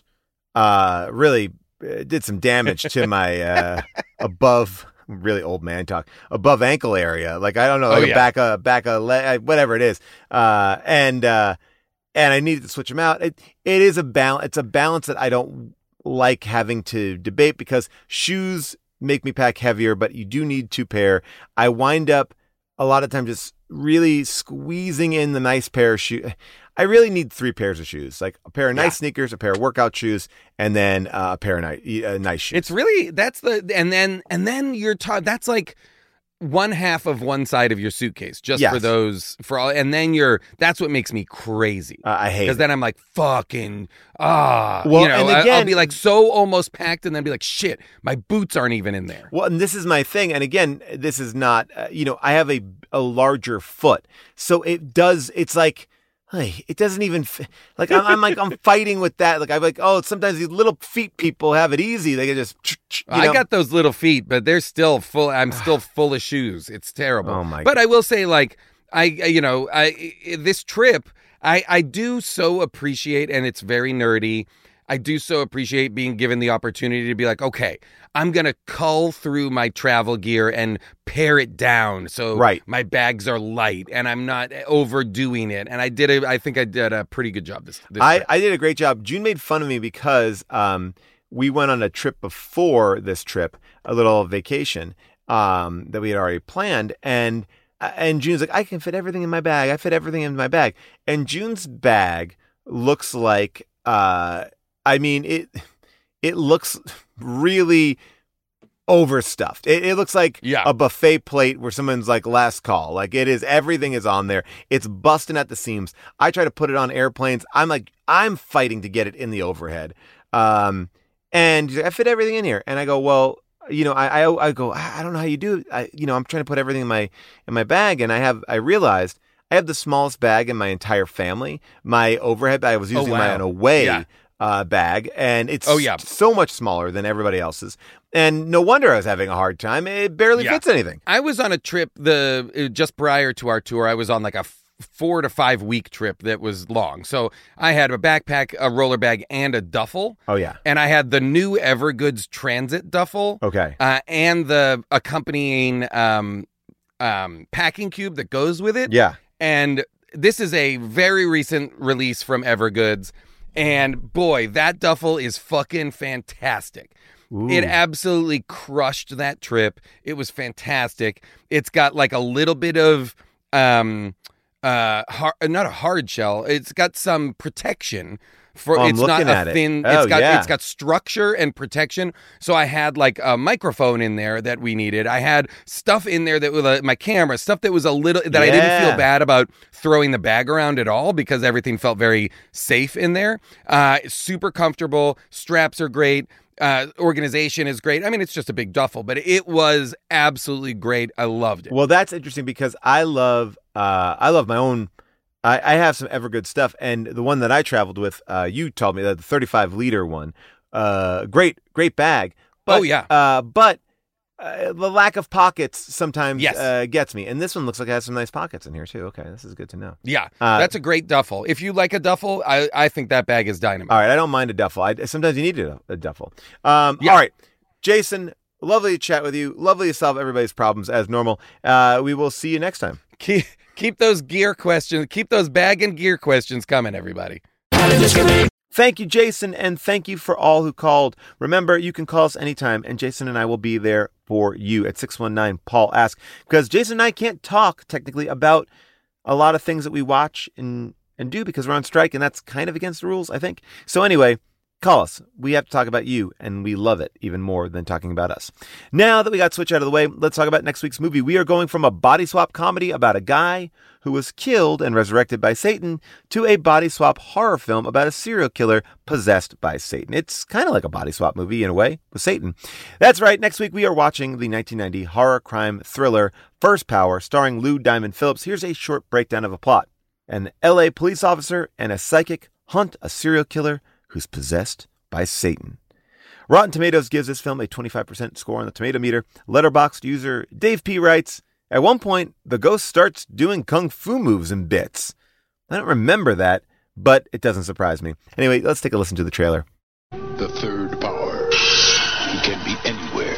really did some damage to my above. Really old man talk, above ankle area. Like, I don't know, like back of leg, whatever it is. And I needed to switch them out. It is a balance. It's a balance that I don't like having to debate because shoes make me pack heavier, but you do need two pair. I wind up a lot of times just really squeezing in the nice pair of shoes. I really need three pairs of shoes, like a pair of nice sneakers, a pair of workout shoes, and then a pair of nice shoes. It's really, and then you're that's like one half of one side of your suitcase just for those, and then that's what makes me crazy. I hate it. Because then I'm like, fucking, and again, I'll be like so almost packed and then be like, shit, my boots aren't even in there. Well, and this is my thing. And again, this is not, I have a larger foot. So it's like, it doesn't even like I'm fighting with that. Like I'm like, sometimes these little feet people have it easy. They can just. I got those little feet, but they're still full. I'm still full of shoes. It's terrible. Oh my! But I will say, like this trip, I do so appreciate, and it's very nerdy. I do so appreciate being given the opportunity to be like, okay, I'm going to cull through my travel gear and pare it down so my bags are light and I'm not overdoing it. And I think I did a pretty good job this trip. I did a great job. June made fun of me because we went on a trip before this trip, a little vacation that we had already planned. And June's like, I can fit everything in my bag. I fit everything in my bag. And June's bag looks like... it looks really overstuffed. It looks like a buffet plate where someone's like last call. Like it is, everything is on there. It's busting at the seams. I try to put it on airplanes. I'm fighting to get it in the overhead. And I fit everything in here. And I go, well, you know, I go, I don't know how you do it. I'm trying to put everything in my bag. And I realized I have the smallest bag in my entire family. My overhead bag, I was using my own away bag, and it's so much smaller than everybody else's. And no wonder I was having a hard time. It barely fits anything. I was on a trip just prior to our tour. I was on like a 4 to 5 week trip that was long. So I had a backpack, a roller bag, and a duffel. Oh, yeah. And I had the new Evergoods Transit duffel. Okay. And the accompanying packing cube that goes with it. Yeah. And this is a very recent release from Evergoods. And boy, that duffel is fucking fantastic. Ooh. It absolutely crushed that trip. It was fantastic. It's got like a little bit of not a hard shell. It's got some protection. It's not a thin. It's got structure and protection. So I had like a microphone in there that we needed. I had stuff in there that was my camera, stuff that was a little that I didn't feel bad about throwing the bag around at all because everything felt very safe in there. Super comfortable. Straps are great. Organization is great. I mean, it's just a big duffel, but it was absolutely great. I loved it. Well, that's interesting because I love my own. I have some Evergood stuff, and the one that I traveled with, you told me that the 35-liter one, great bag. But, but the lack of pockets sometimes gets me, and this one looks like it has some nice pockets in here too. Okay, this is good to know. Yeah, that's a great duffel. If you like a duffel, I think that bag is dynamite. All right, I don't mind a duffel. Sometimes you need a duffel. All right, Jason, lovely to chat with you. Lovely to solve everybody's problems as normal. We will see you next time. Keep those gear questions, keep those bag and gear questions coming, everybody. Thank you, Jason, and thank you for all who called. Remember, you can call us anytime, and Jason and I will be there for you at 619-PAUL-ASK, because Jason and I can't talk, technically, about a lot of things that we watch and do because we're on strike, and that's kind of against the rules, I think. So anyway, call us. We have to talk about you, and we love it even more than talking about us. Now that we got Switch out of the way, let's talk about next week's movie. We are going from a body swap comedy about a guy who was killed and resurrected by Satan to a body swap horror film about a serial killer possessed by Satan. It's kind of like a body swap movie in a way with Satan. That's right. Next week, we are watching the 1990 horror crime thriller First Power starring Lou Diamond Phillips. Here's a short breakdown of a plot. An LA police officer and a psychic hunt a serial killer who's possessed by Satan. Rotten Tomatoes gives this film a 25% score on the tomato meter. Letterboxd user Dave P. writes, at one point, the ghost starts doing kung fu moves and bits. I don't remember that, but it doesn't surprise me. Anyway, let's take a listen to the trailer. The third power. He can be anywhere.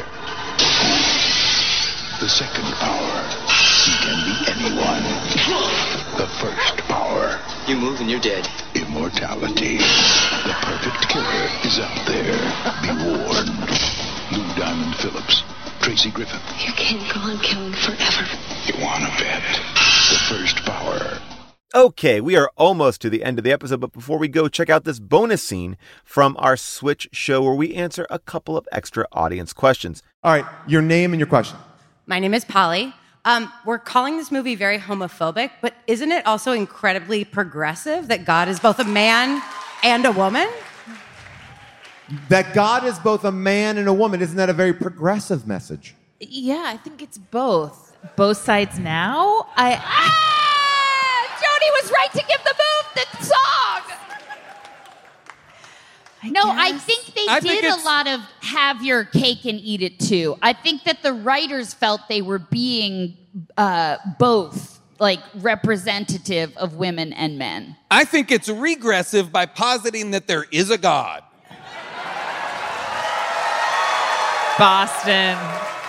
The second power. He can be anyone. The first power. You move and you're dead. Immortality. The perfect killer is out there. Be warned. Lou Diamond Phillips. Tracy Griffin. You can't go on killing forever. You wanna bet? The first power. Okay, we are almost to the end of the episode, but before we go, check out this bonus scene from our Switch show where we answer a couple of extra audience questions. All right, your name and your question. My name is Polly. We're calling this movie very homophobic, but isn't it also incredibly progressive that God is both a man and a woman? That God is both a man and a woman, isn't that a very progressive message? Yeah, I think it's both. Both sides now? Jody was right to give the song! I think they did a lot of have your cake and eat it too. I think that the writers felt they were being both, like, representative of women and men. I think it's regressive by positing that there is a God. Boston.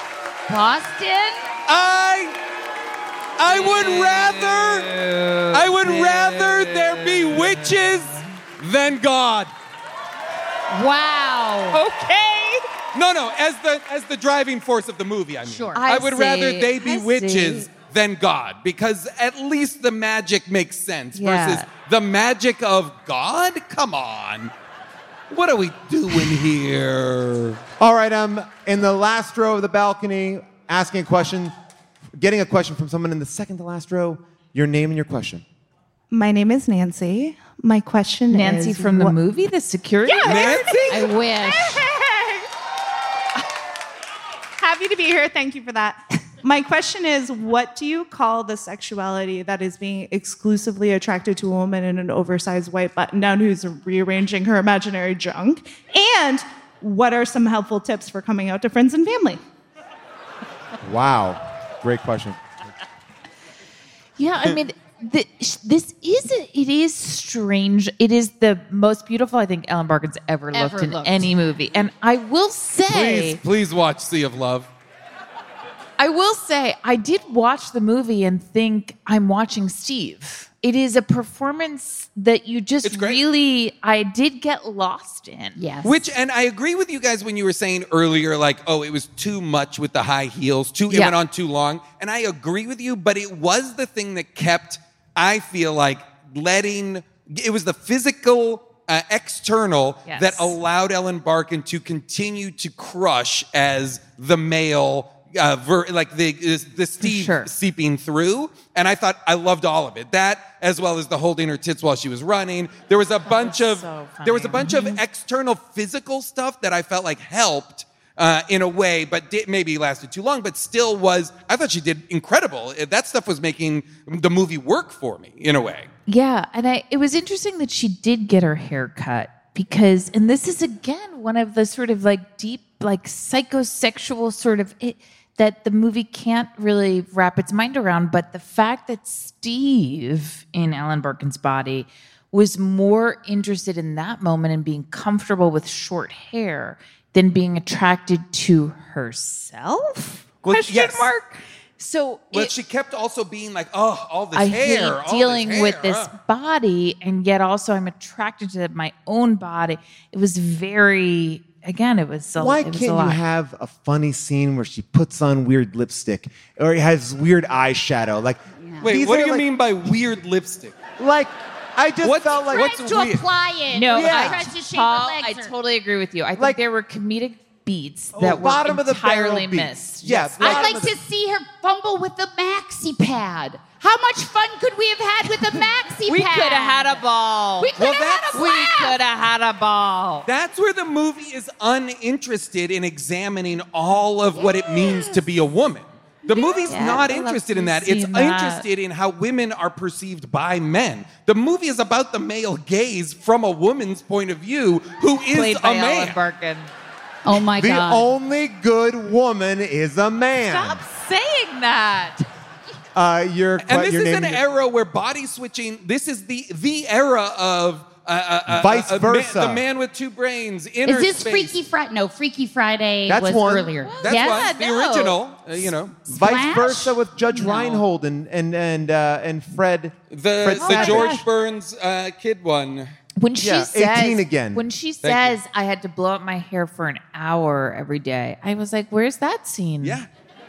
I would rather there be witches than God. Wow. Okay. No, as the driving force of the movie, I mean. Sure. I would rather they be witches than God, because at least the magic makes sense versus the magic of God? Come on. What are we doing here? All right, I'm in the last row of the balcony asking a question, getting a question from someone in the second to last row. Your name and your question. My name is Nancy. My question is... Nancy from the movie, The Security? Yeah, Nancy? I wish. Happy to be here. Thank you for that. My question is, what do you call the sexuality that is being exclusively attracted to a woman in an oversized white button-down who's rearranging her imaginary junk? And what are some helpful tips for coming out to friends and family? Wow. Great question. Yeah, I mean, it is strange. It is the most beautiful I think Ellen Barkin's ever looked in any movie. And I will say... Please watch Sea of Love. I will say, I did watch the movie and think I'm watching Steve. It is a performance that you just really, I did get lost in. Yes. And I agree with you guys when you were saying earlier, like, oh, it was too much with the high heels, it went on too long. And I agree with you, but it was the thing that kept, I feel like, it was the physical, external that allowed Ellen Barkin to continue to crush as the male the Steve seeping through. And I thought I loved all of it. That, as well as the holding her tits while she was running. There was a bunch of external physical stuff that I felt like helped in a way, but maybe lasted too long, but still I thought she did incredible. That stuff was making the movie work for me in a way. Yeah, and it was interesting that she did get her hair cut because, and this is again one of the sort of like deep, like psychosexual sort of that the movie can't really wrap its mind around, but the fact that Steve in Ellen Barkin's body was more interested in that moment in being comfortable with short hair than being attracted to herself? Question mark. So she kept also being like, oh, all this I hair. hate dealing with this body, and yet also I'm attracted to my own body. It was very... Again, it was a lot. Why can't you have a funny scene where she puts on weird lipstick or has weird eyeshadow? Like, wait, what do you mean by weird lipstick? Like, I just felt like Tries to apply it. No, Tries to shape Paul, her legs. I totally agree with you. I think there were comedic beats that were bottom of the barrel entirely beats. missed. Yeah, I'd like to see her fumble with the maxi pad. How much fun could we have had with a maxi pad? We could have had a ball. We could have had a We blast. could have had a ball. That's where the movie is uninterested in examining all of what it means to be a woman. The movie's not interested in that. It's interested in how women are perceived by men. The movie is about the male gaze from a woman's point of view who is Played a by man. Ellen Barkin. Oh my the God. only good woman is a man. Stop saying that. And this is an era where body switching, this is the era of vice versa. The man with two brains, inner Is this space. Freaky Friday? No, Freaky Friday That's was one. earlier. That's yes? one. The original, Vice versa with Judge Reinhold and Fred. The George Burns kid one. When she says 18 again. When she says I had to blow up my hair for an hour every day, I was like, "Where's that scene?" Yeah.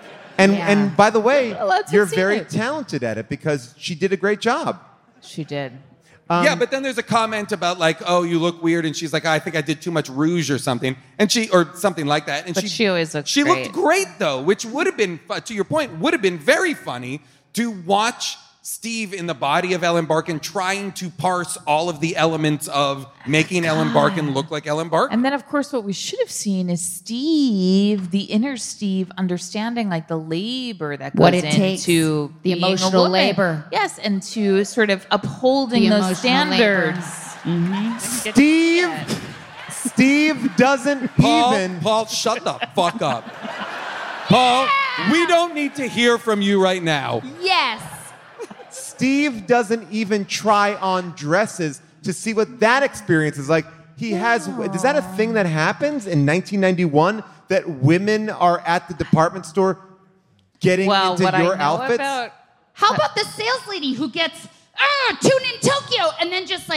And by the way, Let's you're see very it. talented at it because she did a great job. She did. Yeah, but then there's a comment about like, oh, you look weird, and she's like, I think I did too much rouge or something, or something like that. And But she always looked She great. looked great though, which would have been, to your point, would have been very funny to watch Steve in the body of Ellen Barkin trying to parse all of the elements of making Ellen Barkin look like Ellen Barkin. And then, of course, what we should have seen is Steve, the inner Steve, understanding like the labor that goes What it takes. into The being a emotional woman. labor. Yes, and to sort of upholding The those emotional labor. standards. Steve doesn't even. Paul, shut the fuck up. Paul, we don't need to hear from you right now. Yes. Steve doesn't even try on dresses to see what that experience is like. He has. Is that a thing that happens in 1991 that women are at the department store getting into what your I know outfits? about How about the sales lady who gets tune in Tokyo and then just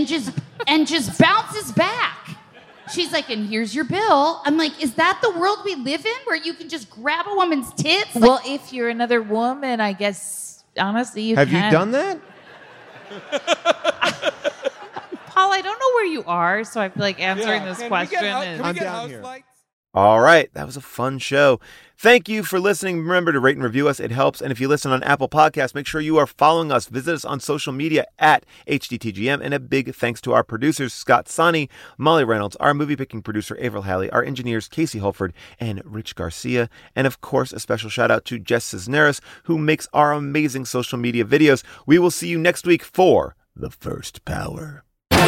bounces back? She's like, and here's your bill. I'm like, is that the world we live in where you can just grab a woman's tits? Like, Well, if you're another woman, I guess honestly you Have can. you done that? Paul, I don't know where you are, so I feel like answering this question is. I'm down here. All right, that was a fun show. Thank you for listening. Remember to rate and review us. It helps. And if you listen on Apple Podcasts, make sure you are following us. Visit us on social media at HDTGM. And a big thanks to our producers, Scott Sonny, Molly Reynolds, our movie-picking producer, Avril Halley, our engineers, Casey Holford and Rich Garcia. And of course, a special shout out to Jess Cisneros, who makes our amazing social media videos. We will see you next week for The First Power.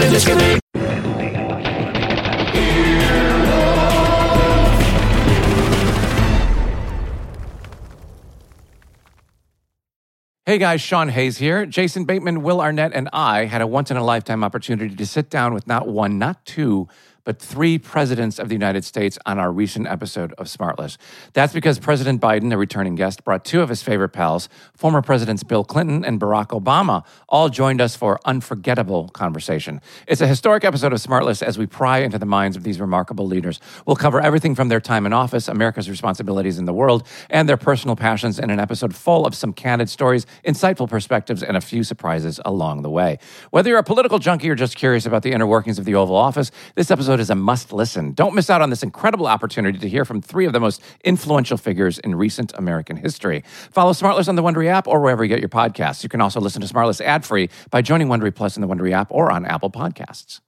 Hey guys, Sean Hayes here. Jason Bateman, Will Arnett, and I had a once-in-a-lifetime opportunity to sit down with not one, not two, but three presidents of the United States on our recent episode of Smartless. That's because President Biden, a returning guest, brought two of his favorite pals, former Presidents Bill Clinton and Barack Obama, all joined us for unforgettable conversation. It's a historic episode of Smartless as we pry into the minds of these remarkable leaders. We'll cover everything from their time in office, America's responsibilities in the world, and their personal passions in an episode full of some candid stories, insightful perspectives, and a few surprises along the way. Whether you're a political junkie or just curious about the inner workings of the Oval Office, this episode is a must-listen. Don't miss out on this incredible opportunity to hear from three of the most influential figures in recent American history. Follow Smartless on the Wondery app or wherever you get your podcasts. You can also listen to Smartless ad-free by joining Wondery Plus in the Wondery app or on Apple Podcasts.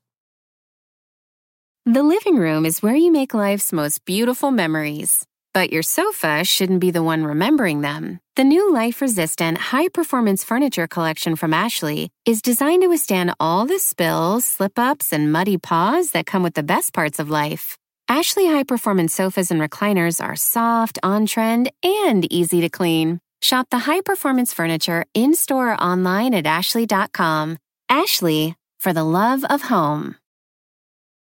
The living room is where you make life's most beautiful memories. But your sofa shouldn't be the one remembering them. The new life-resistant, high-performance furniture collection from Ashley is designed to withstand all the spills, slip-ups, and muddy paws that come with the best parts of life. Ashley high-performance sofas and recliners are soft, on-trend, and easy to clean. Shop the high-performance furniture in-store or online at ashley.com. Ashley, for the love of home.